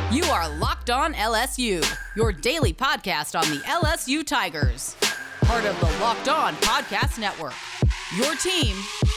You are Locked On LSU, your daily podcast on the LSU Tigers. Part of the Locked On Podcast Network, your team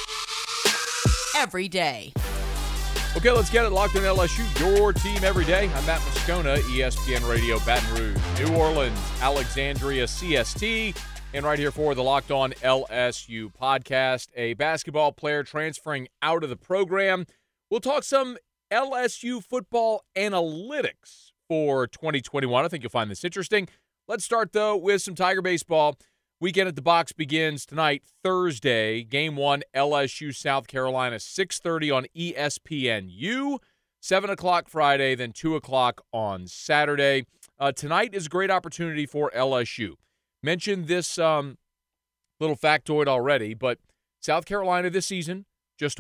every day. Okay, let's get it. Locked On LSU, your team every day. I'm Matt Moscona, ESPN Radio, Baton Rouge, New Orleans, Alexandria, CST, and right here for the Locked On LSU podcast, a basketball player transferring out of the program. We'll talk some LSU football analytics for 2021. I think you'll find this interesting. Let's start, though, with some Tiger baseball. Weekend at the Box begins tonight, Thursday. Game 1, LSU, South Carolina, 6:30 on ESPNU. 7 o'clock Friday, then 2 o'clock on Saturday. Tonight is a great opportunity for LSU. Mentioned this little factoid already, but South Carolina this season, just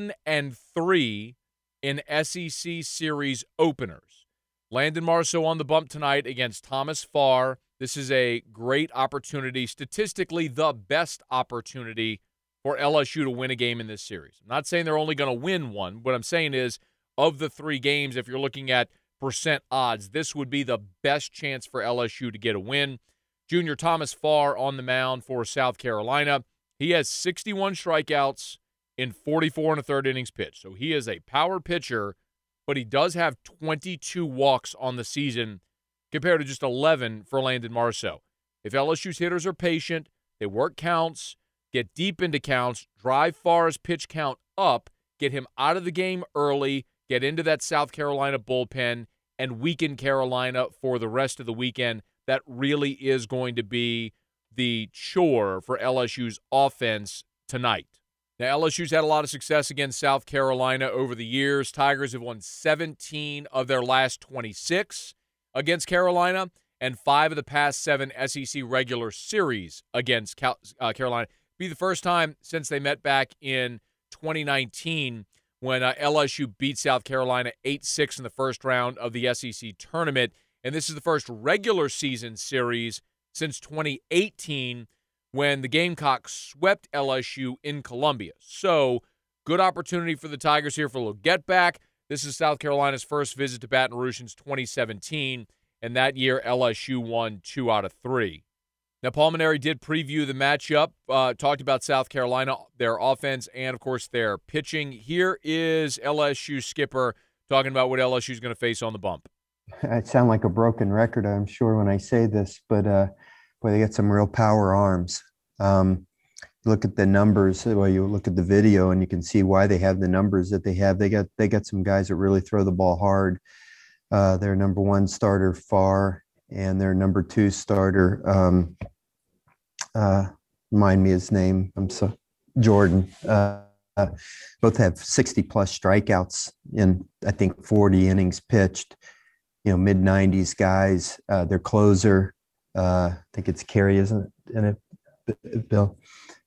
1-3 in SEC series openers. Landon Marceau on the bump tonight against Thomas Farr. This is a great opportunity, statistically the best opportunity for LSU to win a game in this series. I'm not saying they're only going to win one. What I'm saying is, of the 3 games, if you're looking at percent odds, this would be the best chance for LSU to get a win. Junior Thomas Farr on the mound for South Carolina. He has 61 strikeouts in 44 1/3 innings pitched. So he is a power pitcher, but he does have 22 walks on the season compared to just 11 for Landon Marceau. If LSU's hitters are patient, they work counts, get deep into counts, drive Farr's pitch count up, get him out of the game early, get into that South Carolina bullpen, and weaken Carolina for the rest of the weekend, that really is going to be the chore for LSU's offense tonight. Now, LSU's had a lot of success against South Carolina over the years. Tigers have won 17 of their last 26 against Carolina, and 5 of the past 7 SEC regular series against Carolina. It'll be the first time since they met back in 2019 when LSU beat South Carolina 8-6 in the first round of the SEC tournament. And this is the first regular season series since 2018 when the Gamecocks swept LSU in Columbia. So, good opportunity for the Tigers here for a little get-back. This is South Carolina's first visit to Baton Rouge since 2017, and that year LSU won 2 out of 3. Now, Paul Mainieri did preview the matchup, talked about South Carolina, their offense, and, of course, their pitching. Here is LSU skipper talking about what LSU is going to face on the bump. I sound like a broken record, I'm sure, when I say this, but boy, they got some real power arms. Look at the numbers. Well, you look at the video and you can see why they have the numbers that they have. They got some guys that really throw the ball hard. Their number 1 starter, Farr, and their number 2 starter, remind me his name. Jordan. Both have 60-plus strikeouts in, I think, 40 innings pitched. Mid-90s guys. Their closer, I think it's Carey, isn't it, Bill?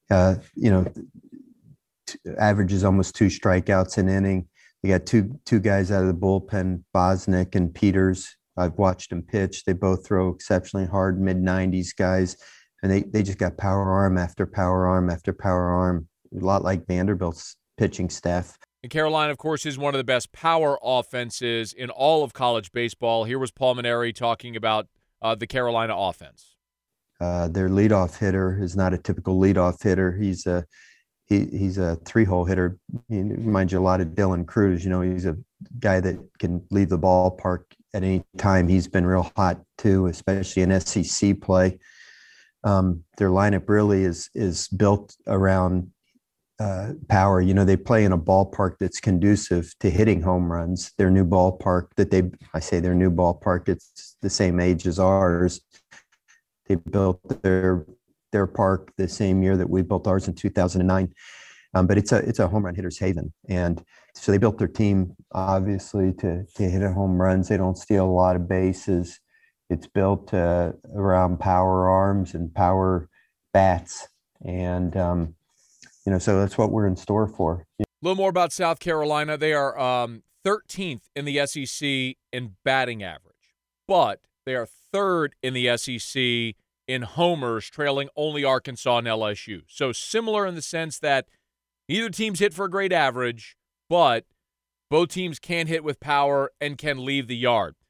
Averages almost 2 strikeouts an inning. They got two guys out of the bullpen, Bosnick and Peters. I've watched them pitch. They both throw exceptionally hard, mid-90s guys, and they just got power arm after power arm after power arm, a lot like Vanderbilt's pitching staff. And Carolina, of course, is one of the best power offenses in all of college baseball. Here was Paul Mainieri talking about the Carolina offense. Their leadoff hitter is not a typical leadoff hitter. He's a 3-hole hitter. He reminds you a lot of Dylan Cruz. He's a guy that can leave the ballpark at any time. He's been real hot too, especially in SEC play. Their lineup really is built around power. They play in a ballpark that's conducive to hitting home runs. Their new ballpark their new ballpark, it's the same age as ours. They built their park the same year that we built ours in 2009. But it's a home run hitter's haven. And so they built their team, obviously, to hit home runs. They don't steal a lot of bases. It's built around power arms and power bats. And, so that's what we're in store for. A little more about South Carolina. They are 13th in the SEC in batting average, but they are 3rd in the SEC in homers, trailing only Arkansas and LSU. So similar in the sense that neither team's hit for a great average, but both teams can hit with power and can leave the yard.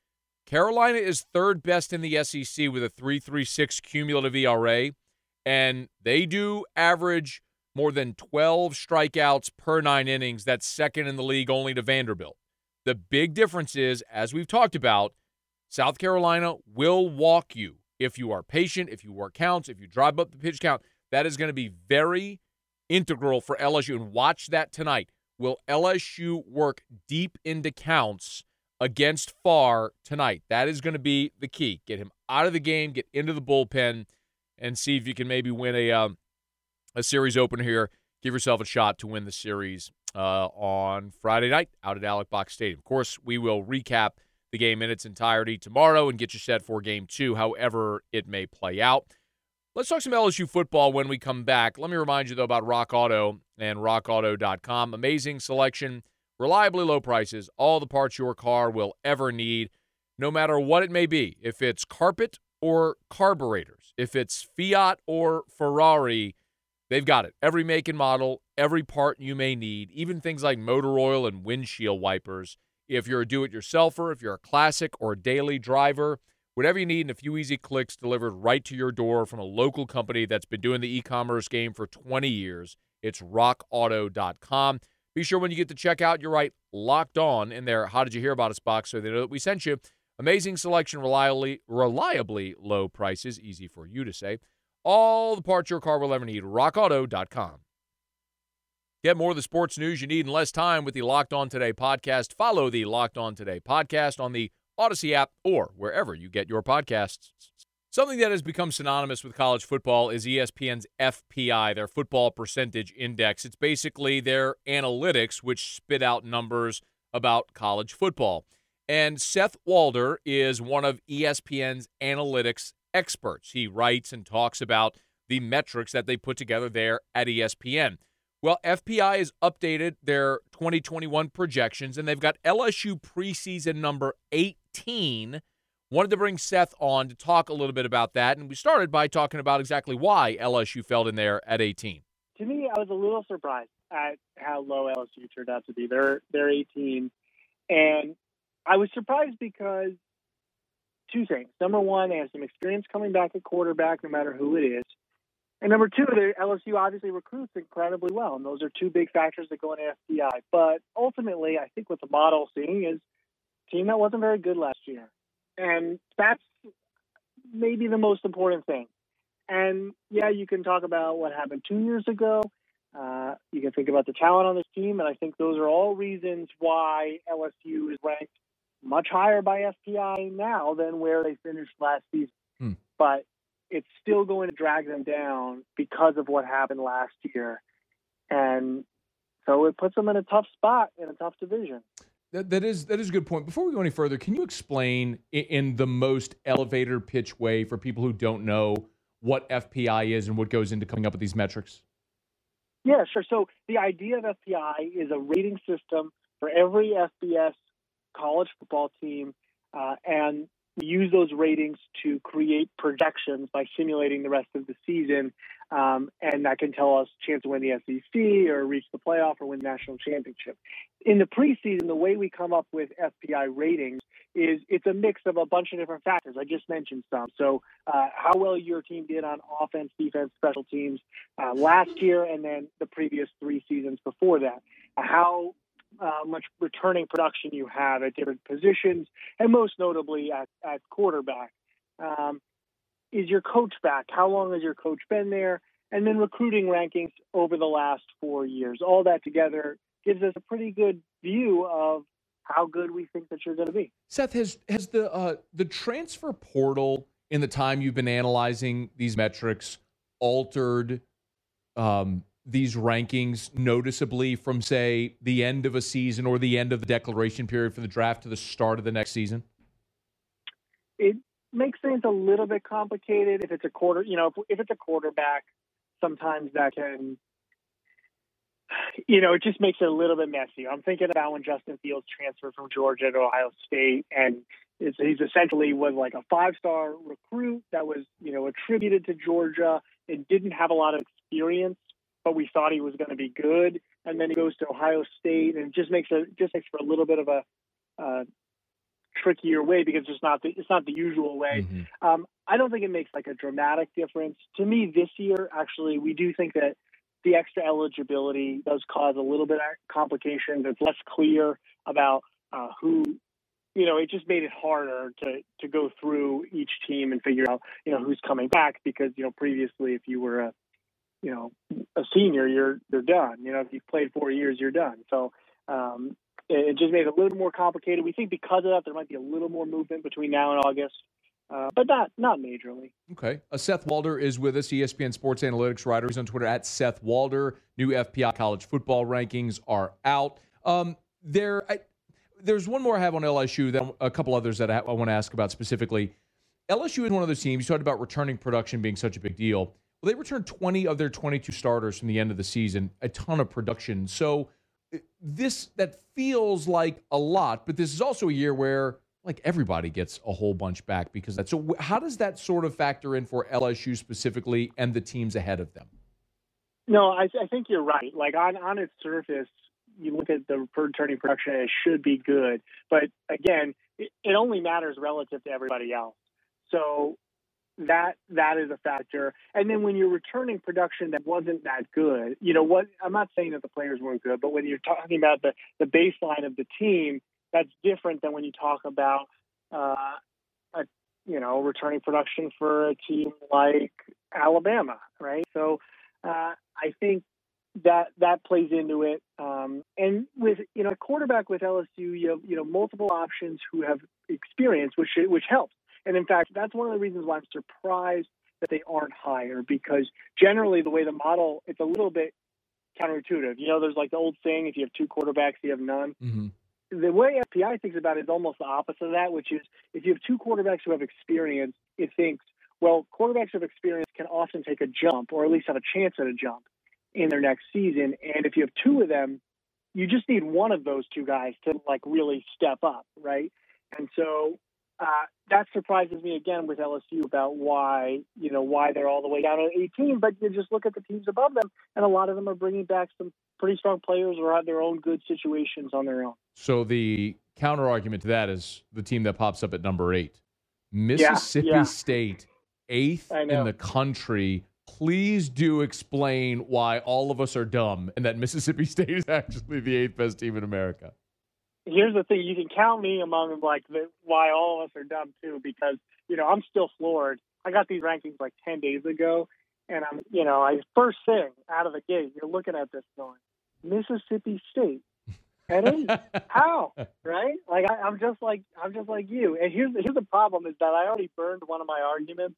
Carolina is third best in the SEC with a 3.36 cumulative ERA, and they do average more than 12 strikeouts per 9 innings. That's second in the league only to Vanderbilt. The big difference is, as we've talked about, South Carolina will walk you if you are patient, if you work counts, if you drive up the pitch count. That is going to be very integral for LSU. And watch that tonight. Will LSU work deep into counts against Farr tonight? That is going to be the key. Get him out of the game, get into the bullpen, and see if you can maybe win a series opener here. Give yourself a shot to win the series on Friday night out at Alex Box Stadium. Of course, we will recap the game in its entirety tomorrow and get you set for Game 2, however it may play out. Let's talk some LSU football when we come back. Let me remind you, though, about Rock Auto and rockauto.com. Amazing selection, reliably low prices, all the parts your car will ever need, no matter what it may be. If it's carpet or carburetors, if it's Fiat or Ferrari, they've got it. Every make and model, every part you may need, even things like motor oil and windshield wipers. If you're a do-it-yourselfer, if you're a classic or daily driver, whatever you need in a few easy clicks delivered right to your door from a local company that's been doing the e-commerce game for 20 years. It's rockauto.com. Be sure when you get to checkout, you're right, locked on in their How Did You Hear About Us box so they know that we sent you. Amazing selection, reliably low prices, easy for you to say. All the parts your car will ever need, rockauto.com. Get more of the sports news you need in less time with the Locked On Today podcast. Follow the Locked On Today podcast on the Odyssey app or wherever you get your podcasts. Something that has become synonymous with college football is ESPN's FPI, their football percentage index. It's basically their analytics, which spit out numbers about college football. And Seth Walder is one of ESPN's analytics experts. He writes and talks about the metrics that they put together there at ESPN. Well, FPI has updated their 2021 projections, and they've got LSU preseason number 18. Wanted to bring Seth on to talk a little bit about that, and we started by talking about exactly why LSU fell in there at 18. To me, I was a little surprised at how low LSU turned out to be. They're 18, and I was surprised because two things. Number one, they have some experience coming back at quarterback, no matter who it is. And number two, LSU obviously recruits incredibly well, and those are two big factors that go into FPI. But ultimately, I think what the model's seeing is a team that wasn't very good last year. And that's maybe the most important thing. And, yeah, you can talk about what happened 2 years ago. You can think about the talent on this team, and I think those are all reasons why LSU is ranked much higher by FPI now than where they finished last season. But it's still going to drag them down because of what happened last year. And so it puts them in a tough spot in a tough division. That is a good point. Before we go any further, can you explain in the most elevator pitch way for people who don't know what FPI is and what goes into coming up with these metrics? Yeah, sure. So the idea of FPI is a rating system for every FBS college football team, and we use those ratings to create projections by simulating the rest of the season, and that can tell us chance to win the SEC or reach the playoff or win the national championship. In the preseason, the way we come up with FPI ratings is it's a mix of a bunch of different factors. I just mentioned some. So how well your team did on offense, defense, special teams last year, and then the previous 3 seasons before that. How much returning production you have at different positions, and most notably at quarterback. Is your coach back? How long has your coach been there? And then recruiting rankings over the last 4 years. All that together gives us a pretty good view of how good we think that you're going to be. Seth, has the transfer portal in the time you've been analyzing these metrics altered these rankings noticeably from, say, the end of a season or the end of the declaration period for the draft to the start of the next season? It makes things a little bit complicated. If it's a if it's a quarterback, sometimes that can, it just makes it a little bit messy. I'm thinking about when Justin Fields transferred from Georgia to Ohio State, and he's essentially was like a 5-star recruit that was, attributed to Georgia and didn't have a lot of experience, but we thought he was going to be good. And then he goes to Ohio State, and it just makes for a little bit of a trickier way because it's not the usual way. Mm-hmm. I don't think it makes like a dramatic difference. To me, this year, actually, we do think that the extra eligibility does cause a little bit of complications. It's less clear about who, it just made it harder to go through each team and figure out, who's coming back because, previously if you were a senior, you're done. If you've played 4 years, you're done. So it just made it a little more complicated. We think because of that, there might be a little more movement between now and August. But not majorly. Okay. Seth Walder is with us, ESPN Sports Analytics writer. He's on Twitter at Seth Walder. New FPI college football rankings are out. There's one more I have on LSU, then a couple others that I want to ask about specifically. LSU is one of those teams, you talked about returning production being such a big deal. Well, they returned 20 of their 22 starters from the end of the season, a ton of production. So that feels like a lot, but this is also a year where like everybody gets a whole bunch back because that's so. How does that sort of factor in for LSU specifically and the teams ahead of them? No, I think you're right. Like on its surface, you look at the returning production, it should be good. But again, it only matters relative to everybody else. So that is a factor. And then when you're returning production that wasn't that good, I'm not saying that the players weren't good, but when you're talking about the baseline of the team, that's different than when you talk about, returning production for a team like Alabama, right? So I think that plays into it. And with a quarterback with LSU, you have multiple options who have experience, which helps. And in fact, that's one of the reasons why I'm surprised that they aren't higher, because generally the way the model, it's a little bit counterintuitive. There's like the old saying, if you have two quarterbacks, you have none. Mm-hmm. The way FPI thinks about it is almost the opposite of that, which is if you have two quarterbacks who have experience, it thinks, well, quarterbacks of experience can often take a jump or at least have a chance at a jump in their next season. And if you have two of them, you just need one of those two guys to like really step up, right? And so that surprises me again with LSU about why they're all the way down at 18. But you just look at the teams above them, and a lot of them are bringing back some pretty strong players or have their own good situations on their own. So the counter argument to that is the team that pops up at number 8, Mississippi State, 8th in the country. Please do explain why all of us are dumb and that Mississippi State is actually the 8th best team in America. Here's the thing: you can count me among why all of us are dumb too, because I'm still floored. I got these rankings like 10 days ago, and I first thing out of the gate, you're looking at this going, Mississippi State at 8. How? Right? Like I'm just like you. And here's the problem: is that I already burned one of my arguments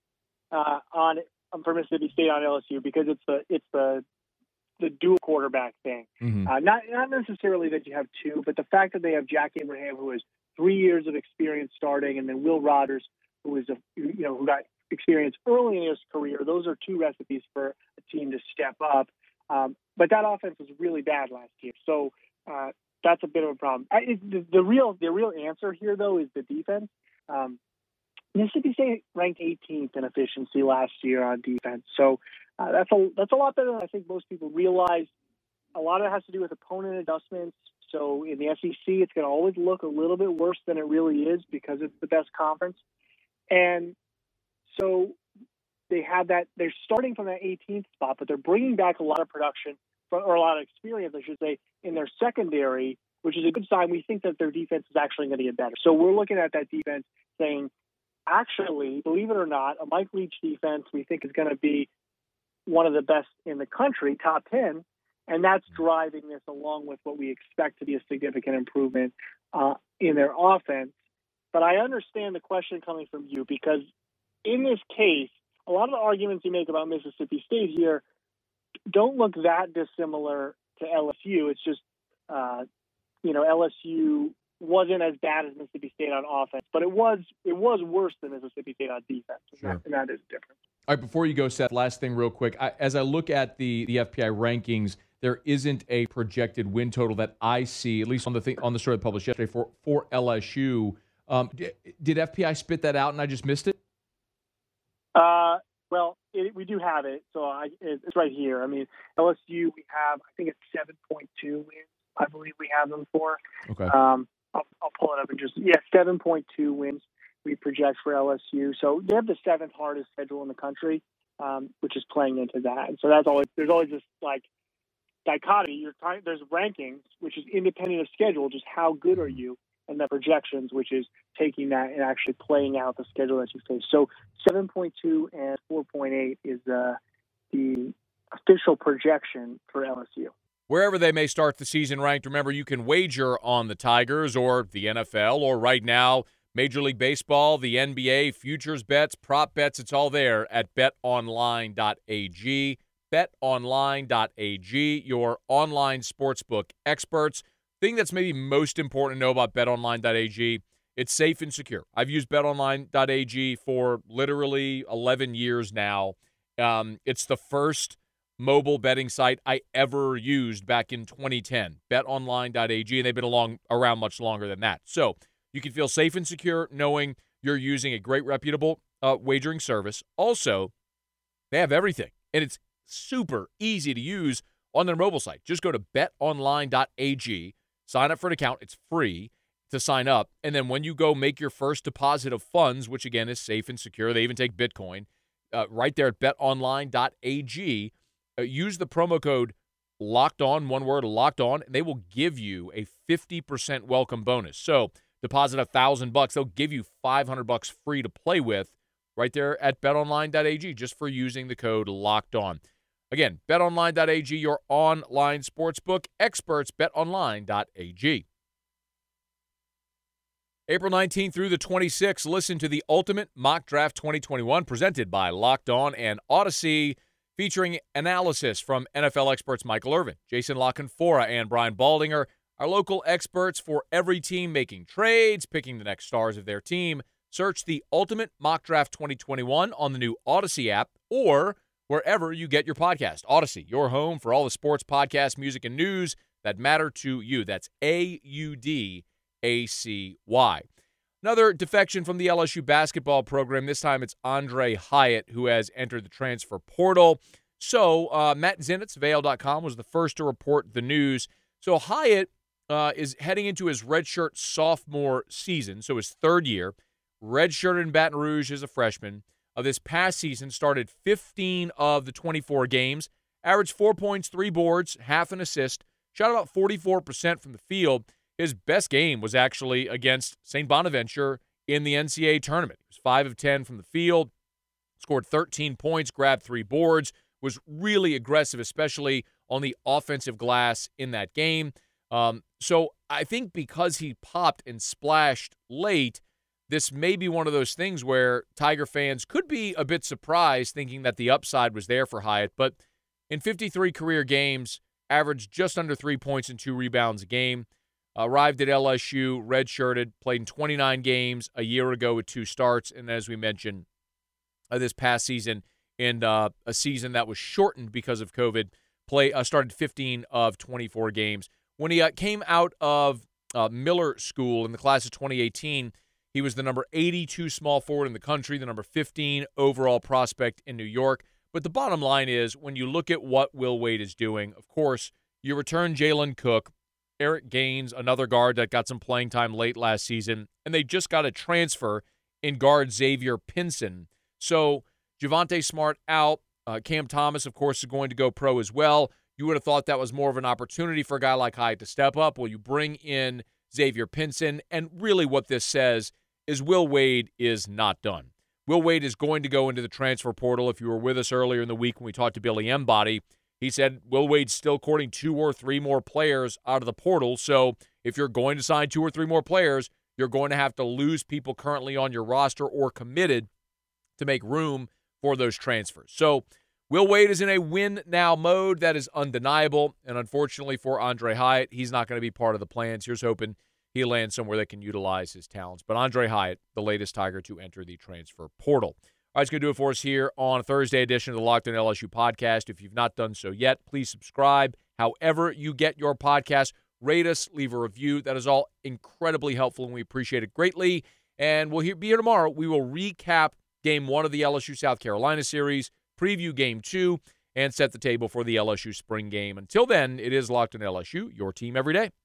for Mississippi State on LSU because it's the dual quarterback thing. Mm-hmm. Not necessarily that you have two, but the fact that they have Jack Abraham, who has 3 years of experience starting, and then Will Rogers, who is who got experience early in his career. Those are two recipes for a team to step up. But that offense was really bad last year, so that's a bit of a problem. The real answer here, though, is the defense. Mississippi State ranked 18th in efficiency last year on defense, so that's a lot better than I think most people realize. A lot of it has to do with opponent adjustments. So in the SEC, it's going to always look a little bit worse than it really is because it's the best conference. And so they have that. They're starting from that 18th spot, but they're bringing back a lot of production or a lot of experience, I should say, in their secondary, which is a good sign. We think that their defense is actually going to get better. So we're looking at that defense saying, actually, believe it or not, a Mike Leach defense we think is going to be one of the best in the country, top 10, and that's driving this along with what we expect to be a significant improvement in their offense. But I understand the question coming from you because in this case, a lot of the arguments you make about Mississippi State here don't look that dissimilar to LSU. It's just, LSU wasn't as bad as Mississippi State on offense, but it was worse than Mississippi State on defense. Sure. And that is different. All right, before you go, Seth, last thing real quick. As I look at the FPI rankings, there isn't a projected win total that I see, at least on the story that published yesterday for LSU. Did FPI spit that out and I just missed it? Well, we do have it, so it's right here. I mean, LSU, we have, I think it's 7.2 wins, I believe we have them for. Okay. I'll pull it up and 7.2 wins we project for LSU. So they have the seventh hardest schedule in the country, which is playing into that. And so there's always this like dichotomy. There's rankings, which is independent of schedule, just how good are you, and the projections, which is taking that and actually playing out the schedule that you face. So 7.2 and 4.8 is the official projection for LSU. Wherever they may start the season ranked, remember you can wager on the Tigers or the NFL or right now Major League Baseball, the NBA, futures bets, prop bets. It's all there at betonline.ag. betonline.ag, your online sportsbook experts. Thing that's maybe most important to know about betonline.ag, it's safe and secure. I've used betonline.ag for literally 11 years now. It's the first mobile betting site I ever used back in 2010, betonline.ag, and they've been around much longer than that. So you can feel safe and secure knowing you're using a great, reputable wagering service. Also, they have everything, and it's super easy to use on their mobile site. Just go to betonline.ag, sign up for an account. It's free to sign up, and then when you go make your first deposit of funds, which, again, is safe and secure, they even take Bitcoin, right there at betonline.ag, use the promo code LOCKEDON, one word, LOCKEDON, and they will give you a 50% welcome bonus. So deposit $1,000, they'll give you $500 free to play with right there at betonline.ag just for using the code LOCKEDON. Again, betonline.ag, your online sportsbook experts, betonline.ag. April 19th through the 26th, listen to the Ultimate Mock Draft 2021 presented by Locked On and Odyssey, featuring analysis from NFL experts Michael Irvin, Jason La Canfora, and Brian Baldinger, our local experts for every team making trades, picking the next stars of their team. Search the Ultimate Mock Draft 2021 on the new Odyssey app or wherever you get your podcast. Odyssey, your home for all the sports, podcasts, music, and news that matter to you. That's AUDACY. Another defection from the LSU basketball program. This time it's Andre Hyatt who has entered the transfer portal. So Matt Zenitz, Vail.com, was the first to report the news. So Hyatt is heading into his redshirt sophomore season, so his third year. Redshirted in Baton Rouge as a freshman. This past season started 15 of the 24 games, averaged 4 points, 3 boards, half an assist, shot about 44% from the field. His best game was actually against St. Bonaventure in the NCAA tournament. He was 5 of 10 from the field, scored 13 points, grabbed 3 boards, was really aggressive, especially on the offensive glass in that game. So I think because he popped and splashed late, this may be one of those things where Tiger fans could be a bit surprised thinking that the upside was there for Hyatt. But in 53 career games, averaged just under 3 points and 2 rebounds a game. Arrived at LSU, redshirted, played in 29 games a year ago with 2 starts, and as we mentioned, this past season, in a season that was shortened because of COVID, started 15 of 24 games. When he came out of Miller School in the class of 2018, he was the number 82 small forward in the country, the number 15 overall prospect in New York. But the bottom line is, when you look at what Will Wade is doing, of course, you return Jalen Cook, Eric Gaines, another guard that got some playing time late last season, and they just got a transfer in guard Xavier Pinson. So Javonte Smart out. Cam Thomas, of course, is going to go pro as well. You would have thought that was more of an opportunity for a guy like Hyatt to step up. Well, you bring in Xavier Pinson, and really what this says is Will Wade is not done. Will Wade is going to go into the transfer portal. If you were with us earlier in the week when we talked to Billy Embody, he said Will Wade's still courting 2 or 3 more players out of the portal. So if you're going to sign 2 or 3 more players, you're going to have to lose people currently on your roster or committed to make room for those transfers. So Will Wade is in a win-now mode. That is undeniable. And unfortunately for Andre Hyatt, he's not going to be part of the plans. Here's hoping he lands somewhere that can utilize his talents. But Andre Hyatt, the latest Tiger to enter the transfer portal. All right, it's going to do it for us here on a Thursday edition of the Locked On LSU podcast. If you've not done so yet, please subscribe. However you get your podcast, rate us, leave a review. That is all incredibly helpful, and we appreciate it greatly. And we'll be here tomorrow. We will recap Game 1 of the LSU South Carolina series, preview Game 2, and set the table for the LSU spring game. Until then, it is Locked On LSU, your team every day.